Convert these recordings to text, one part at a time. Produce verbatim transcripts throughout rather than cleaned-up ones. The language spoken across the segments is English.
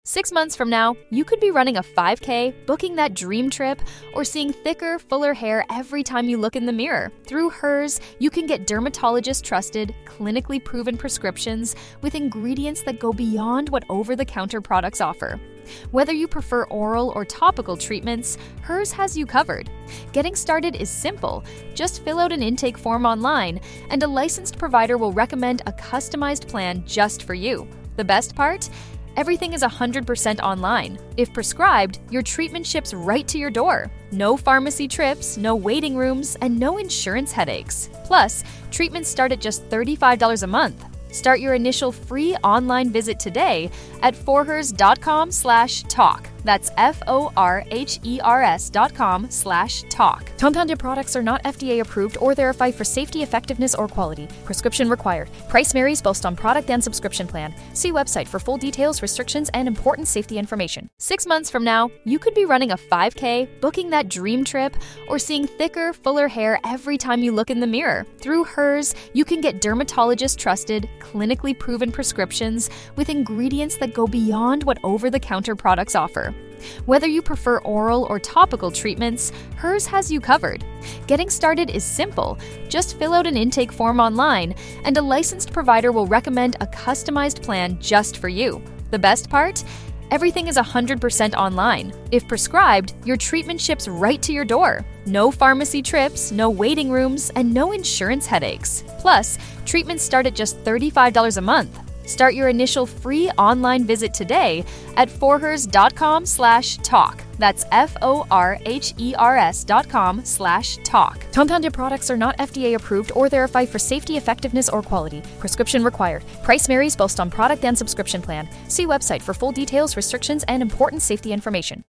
Six months from now, you could be running a five K, booking that dream trip, or seeing thicker, fuller hair every time you look in the mirror. Through Hers, you can get dermatologist-trusted, clinically proven prescriptions with ingredients that go beyond what over-the-counter products offer. Whether you prefer oral or topical treatments, Hers has you covered. Getting started is simple. Just fill out an intake form online, and a licensed provider will recommend a customized plan just for you. The best part? Everything is one hundred percent online. If prescribed, your treatment ships right to your door. No pharmacy trips, no waiting rooms, and no insurance headaches. Plus, treatments start at just thirty-five dollars a month. Start your initial free online visit today at forhers dot com slash talk. That's F O R H E R S dot com slash talk. Compounded products are not F D A approved or verified for safety, effectiveness, or quality. Prescription required. Price varies based on product and subscription plan. See website for full details, restrictions, and important safety information. Six months from now, you could be running a five K, booking that dream trip, or seeing thicker, fuller hair every time you look in the mirror. Through Hers, you can get dermatologist-trusted, clinically proven prescriptions with ingredients that go beyond what over-the-counter products offer. Whether you prefer oral or topical treatments, Hers has you covered. Getting started is simple. Just fill out an intake form online, and a licensed provider will recommend a customized plan just for you. The best part? Everything is one hundred percent online. If prescribed, your treatment ships right to your door. No pharmacy trips, no waiting rooms, and no insurance headaches. Plus, treatments start at just thirty-five dollars a month. Start your initial free online visit today at forhers dot com slash talk. That's F O R H E R S dot com slash talk. Compounded products are not F D A approved or verified for safety, effectiveness, or quality. Prescription required. Price varies based on product and subscription plan. See website for full details, restrictions, and important safety information.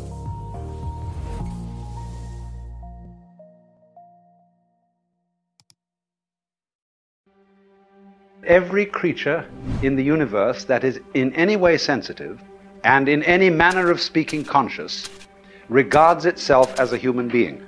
Every creature in the universe that is in any way sensitive and in any manner of speaking conscious regards itself as a human being.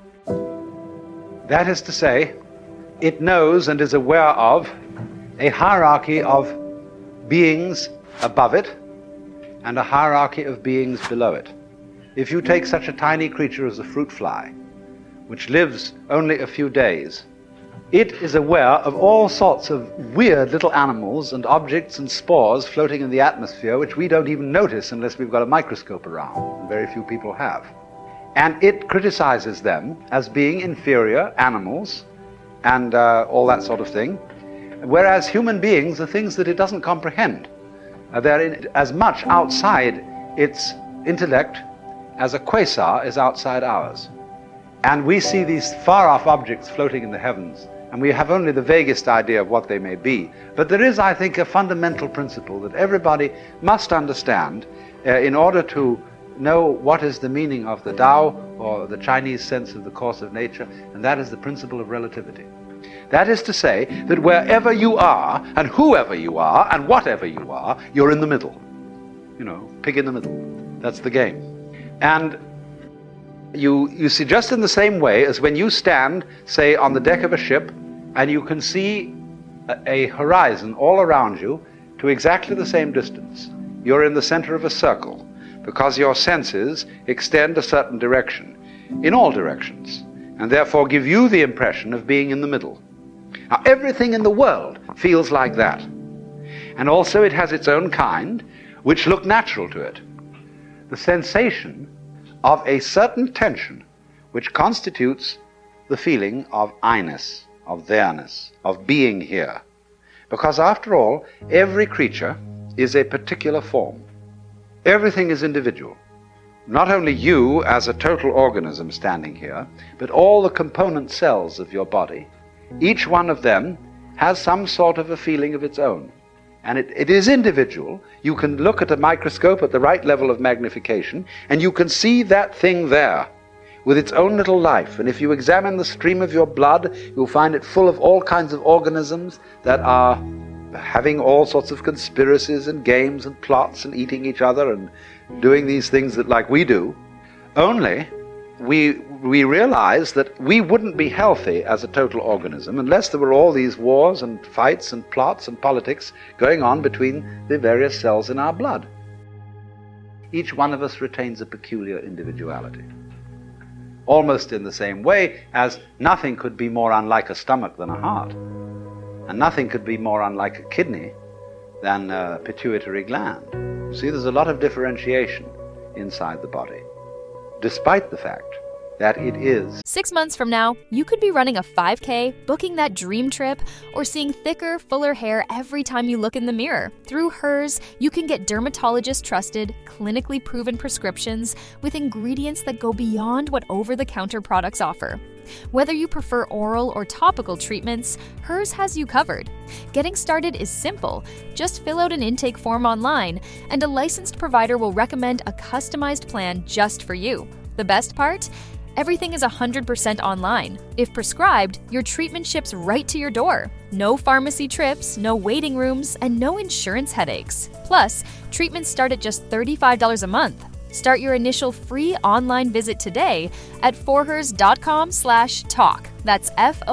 That is to say, it knows and is aware of a hierarchy of beings above it and a hierarchy of beings below it. If you take such a tiny creature as a fruit fly, which lives only a few days, it is aware of all sorts of weird little animals and objects and spores floating in the atmosphere which we don't even notice unless we've got a microscope around, and very few people have. And it criticizes them as being inferior animals and uh, all that sort of thing, whereas human beings are things that it doesn't comprehend. Uh, they're in, as much outside its intellect as a quasar is outside ours. And we see these far-off objects floating in the heavens, and we have only the vaguest idea of what they may be. But there is, I think, a fundamental principle that everybody must understand uh, in order to know what is the meaning of the Tao, or the Chinese sense of the course of nature, and that is the principle of relativity. That is to say that wherever you are, and whoever you are, and whatever you are, you're in the middle. You know, pig in the middle. That's the game. And You, you see, just in the same way as when you stand, say, on the deck of a ship, and you can see a, a horizon all around you to exactly the same distance. You're in the center of a circle, because your senses extend a certain direction, in all directions, and therefore give you the impression of being in the middle. Now, everything in the world feels like that. And also it has its own kind, which look natural to it. The sensation of a certain tension which constitutes the feeling of I-ness, of there-ness, of being here. Because after all, every creature is a particular form. Everything is individual. Not only you as a total organism standing here, but all the component cells of your body. Each one of them has some sort of a feeling of its own. And it, it is individual. You can look at a microscope at the right level of magnification, and you can see that thing there with its own little life. And if you examine the stream of your blood, you'll find it full of all kinds of organisms that are having all sorts of conspiracies and games and plots and eating each other and doing these things that like we do. Only we we realize that we wouldn't be healthy as a total organism unless there were all these wars and fights and plots and politics going on between the various cells in our blood. each one of us retains a peculiar individuality. Almost in the same way as nothing could be more unlike a stomach than a heart, and nothing could be more unlike a kidney than a pituitary gland. You see, there's a lot of differentiation inside the body, despite the fact that it is. Six months from now, you could be running a five K, booking that dream trip, or seeing thicker, fuller hair every time you look in the mirror. Through Hers, you can get dermatologist-trusted, clinically proven prescriptions with ingredients that go beyond what over-the-counter products offer. Whether you prefer oral or topical treatments, Hers has you covered. Getting started is simple. Just fill out an intake form online, and a licensed provider will recommend a customized plan just for you. The best part? Everything is one hundred percent online. If prescribed, your treatment ships right to your door. No pharmacy trips, no waiting rooms, and no insurance headaches. Plus, treatments start at just thirty-five dollars a month. Start your initial free online visit today at forhers.com slash talk. That's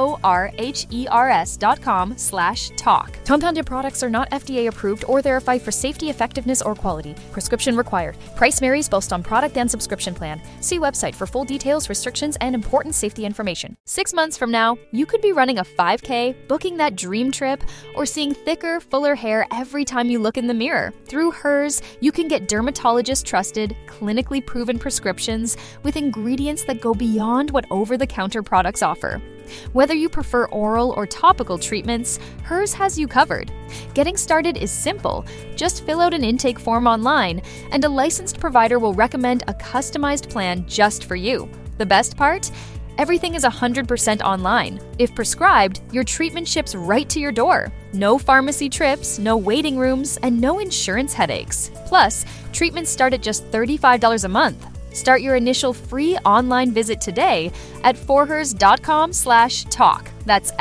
F-O-R-H-E-R-S dot com slash talk. Compounded products are not F D A approved or verified for safety, effectiveness, or quality. Prescription required. Price varies based on product and subscription plan. See website for full details, restrictions, and important safety information. Six months from now, you could be running a five K, booking that dream trip, or seeing thicker, fuller hair every time you look in the mirror. Through Hers, you can get dermatologist-trusted, clinically proven prescriptions with ingredients that go beyond what over-the-counter products offer. Whether you prefer oral or topical treatments, Hers has you covered. Getting started is simple. Just fill out an intake form online, and a licensed provider will recommend a customized plan just for you. The best part? Everything is one hundred percent online. If prescribed, your treatment ships right to your door. No pharmacy trips, no waiting rooms, and no insurance headaches. Plus, treatments start at just thirty-five dollars a month. Start your initial free online visit today at forhers.com slash talk. That's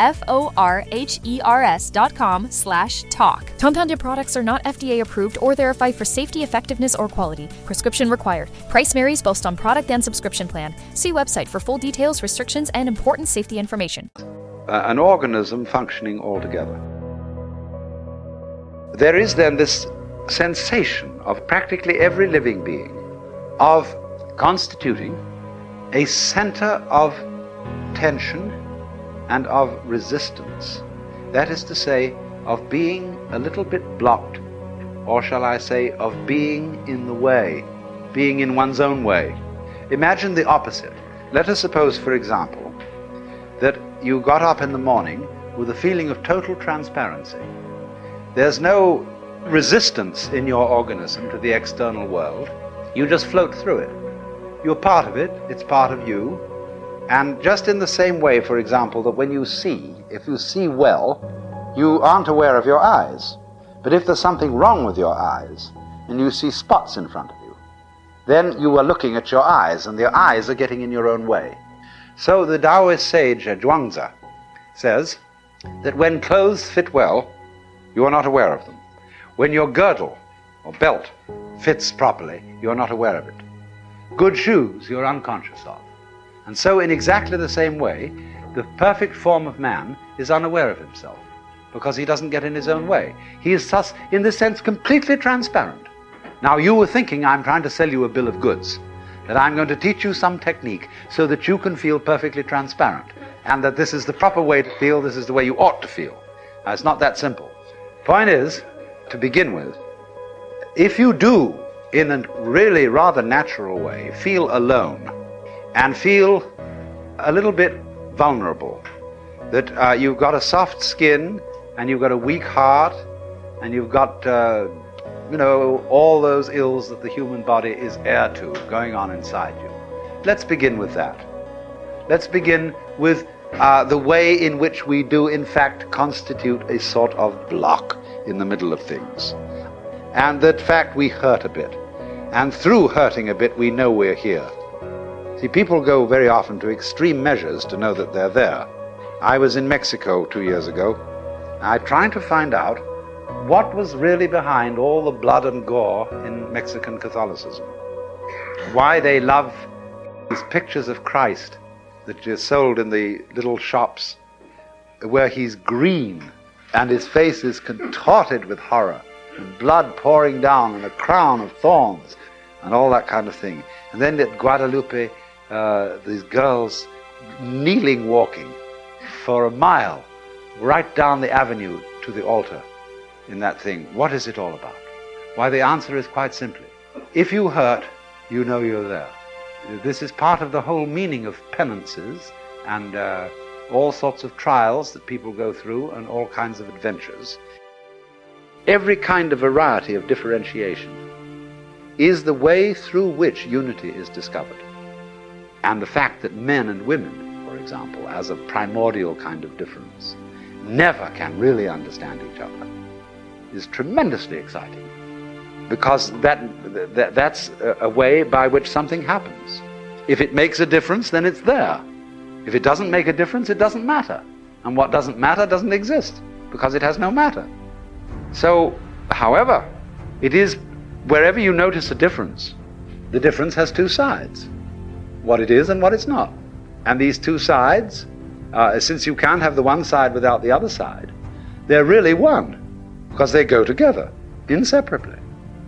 F-O-R-H-E-R-S dot com slash talk. Compounded products are not F D A approved or verified for safety, effectiveness, or quality. Prescription required. Price varies based on product and subscription plan. See website for full details, restrictions, and important safety information. Uh, an organism functioning altogether. There is then this sensation of practically every living being of constituting a center of tension and of resistance. That is to say, of being a little bit blocked, or shall I say, of being in the way, being in one's own way. Imagine the opposite. Let us suppose, for example, that you got up in the morning with a feeling of total transparency. There's no resistance in your organism to the external world. You just float through it. You're part of it, it's part of you. And just in the same way, for example, that when you see, if you see well, you aren't aware of your eyes. But if there's something wrong with your eyes, and you see spots in front of you, then you are looking at your eyes, and your eyes are getting in your own way. So the Taoist sage Zhuangzi says that when clothes fit well, you are not aware of them. When your girdle or belt fits properly, you are not aware of it. Good shoes you're unconscious of. And so in exactly the same way, the perfect form of man is unaware of himself, because he doesn't get in his own way. He is thus, in this sense, completely transparent. Now you were thinking I'm trying to sell you a bill of goods, that I'm going to teach you some technique so that you can feel perfectly transparent, and that this is the proper way to feel, this is the way you ought to feel. Now it's not that simple. Point is, to begin with, if you do, in a really rather natural way, feel alone and feel a little bit vulnerable, that uh, you've got a soft skin and you've got a weak heart and you've got, uh, you know, all those ills that the human body is heir to going on inside you. Let's begin with that. Let's begin with uh, the way in which we do, in fact, constitute a sort of block in the middle of things. And that fact we hurt a bit. And through hurting a bit, we know we're here. See, people go very often to extreme measures to know that they're there. I was in Mexico two years ago. I tried to find out what was really behind all the blood and gore in Mexican Catholicism. Why they love these pictures of Christ that are sold in the little shops, where he's green and his face is contorted with horror, and blood pouring down and a crown of thorns. and all that kind of thing. And then at Guadalupe, uh, these girls kneeling walking for a mile right down the avenue to the altar in that thing. What is it all about? Why, the answer is quite simply, if you hurt, you know you're there. This is part of the whole meaning of penances and uh, all sorts of trials that people go through and all kinds of adventures. Every kind of variety of differentiation is the way through which unity is discovered. And the fact that men and women, for example, as a primordial kind of difference, never can really understand each other is tremendously exciting, because that, that that's a, a way by which something happens. If it makes a difference, then it's there. If it doesn't make a difference, it doesn't matter. And what doesn't matter doesn't exist, because it has no matter. So, however, it is, wherever you notice a difference, the difference has two sides, what it is and what it's not. And these two sides, uh, since you can't have the one side without the other side, they're really one, because they go together, inseparably.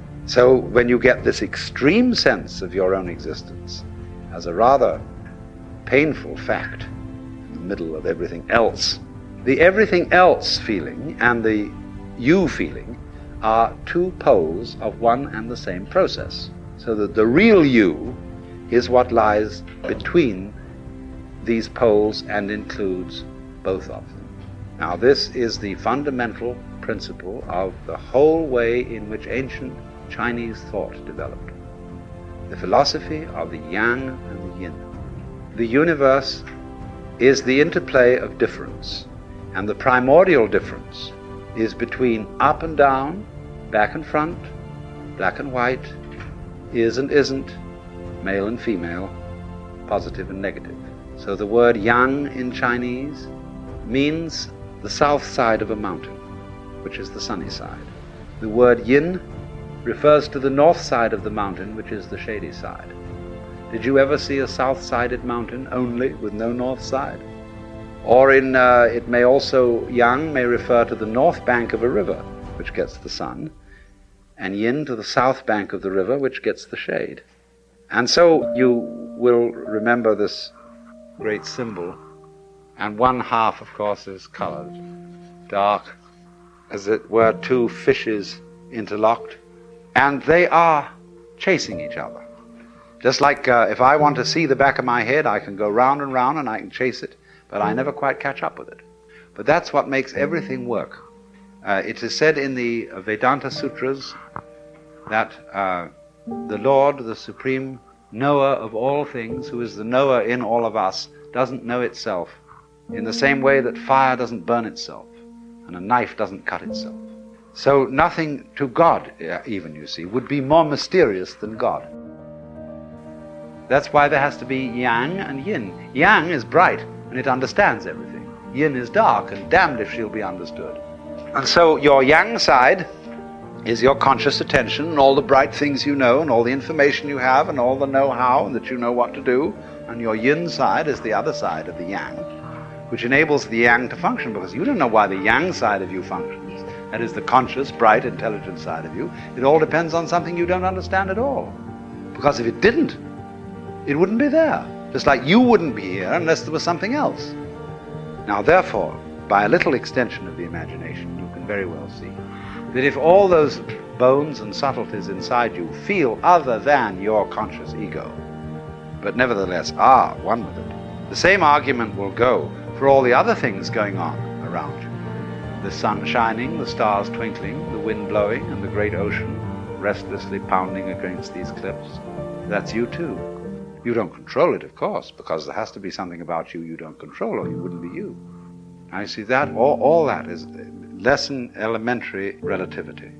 So when you get this extreme sense of your own existence as a rather painful fact in the middle of everything else, the everything else feeling and the you feeling are two poles of one and the same process. So that the real you is what lies between these poles and includes both of them. Now, this is the fundamental principle of the whole way in which ancient Chinese thought developed. The philosophy of the yang and the yin. The universe is the interplay of difference, and the primordial difference is between up and down, back and front, black and white, is and isn't, male and female, positive and negative. So the word yang in Chinese means the south side of a mountain, which is the sunny side. The word yin refers to the north side of the mountain, which is the shady side. Did you ever see a south-sided mountain only with no north side? Or in, uh, it may also, yang may refer to the north bank of a river, which gets the sun, and yin to the south bank of the river, which gets the shade. And so you will remember this great symbol, and one half, of course, is colored dark, as it were two fishes interlocked, and they are chasing each other. Just like uh, if I want to see the back of my head, I can go round and round and I can chase it, but I never quite catch up with it. But that's what makes everything work. Uh, it is said in the Vedanta Sutras that uh, the Lord, the supreme knower of all things, who is the knower in all of us, doesn't know itself in the same way that fire doesn't burn itself and a knife doesn't cut itself. So nothing to God, even, you see, would be more mysterious than God. That's why there has to be yang and yin. Yang is bright and it understands everything. Yin is dark and damned if she'll be understood. And so your yang side is your conscious attention and all the bright things you know and all the information you have and all the know-how and that you know what to do. And your yin side is the other side of the yang, which enables the yang to function, because you don't know why the yang side of you functions. That is the conscious, bright, intelligent side of you. It all depends on something you don't understand at all. Because if it didn't, it wouldn't be there. Just like you wouldn't be here unless there was something else. Now, therefore, by a little extension of the imagination, you can very well see that if all those bones and subtleties inside you feel other than your conscious ego, but nevertheless are one with it, the same argument will go for all the other things going on around you. The sun shining, the stars twinkling, the wind blowing, and the great ocean restlessly pounding against these cliffs. That's you too. You don't control it, of course, because there has to be something about you you don't control, or you wouldn't be you. Now you see that, all, all that is less than elementary relativity.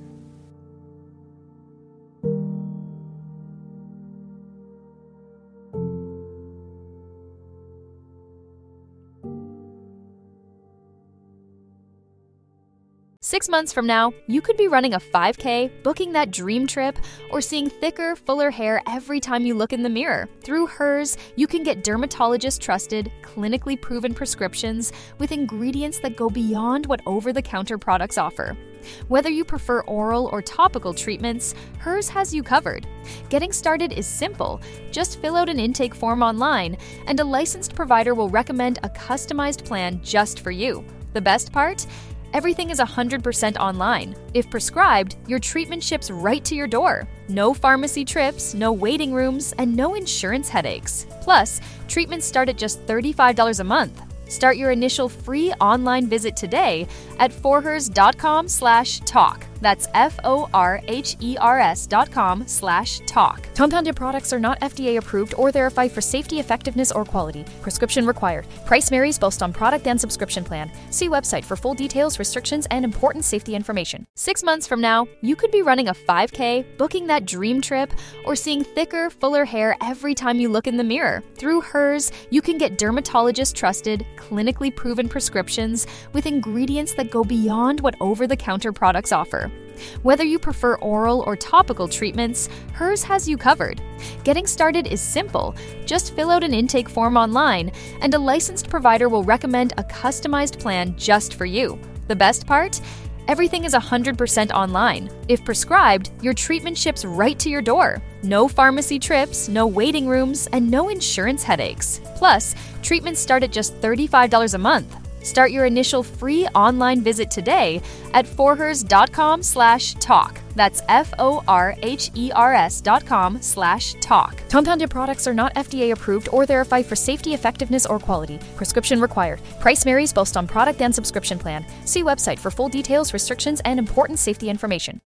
Six months from now, you could be running a five K, booking that dream trip, or seeing thicker, fuller hair every time you look in the mirror. Through Hers, you can get dermatologist-trusted, clinically proven prescriptions with ingredients that go beyond what over-the-counter products offer. Whether you prefer oral or topical treatments, Hers has you covered. Getting started is simple. Just fill out an intake form online, and a licensed provider will recommend a customized plan just for you. The best part? Everything is one hundred percent online. If prescribed, your treatment ships right to your door. No pharmacy trips, no waiting rooms, and no insurance headaches. Plus, treatments start at just thirty-five dollars a month. Start your initial free online visit today at forhers dot com slash talk. That's F O R H E R S dot com slash talk. Compounded products are not F D A approved or verified for safety, effectiveness, or quality. Prescription required. Price varies based on product and subscription plan. See website for full details, restrictions, and important safety information. Six months from now, you could be running a five K, booking that dream trip, or seeing thicker, fuller hair every time you look in the mirror. Through Hers, you can get dermatologist-trusted, clinically proven prescriptions with ingredients that go beyond what over-the-counter products offer. Whether you prefer oral or topical treatments, Hers has you covered. Getting started is simple. Just fill out an intake form online, and a licensed provider will recommend a customized plan just for you. The best part? Everything is one hundred percent online. If prescribed, your treatment ships right to your door. No pharmacy trips, no waiting rooms, and no insurance headaches. Plus, treatments start at just thirty-five dollars a month. Start your initial free online visit today at forhers dot com slash talk. That's F O R H E R S dot com slash talk. Compounded products are not F D A approved or verified for safety, effectiveness, or quality. Prescription required. Price varies based on product and subscription plan. See website for full details, restrictions, and important safety information.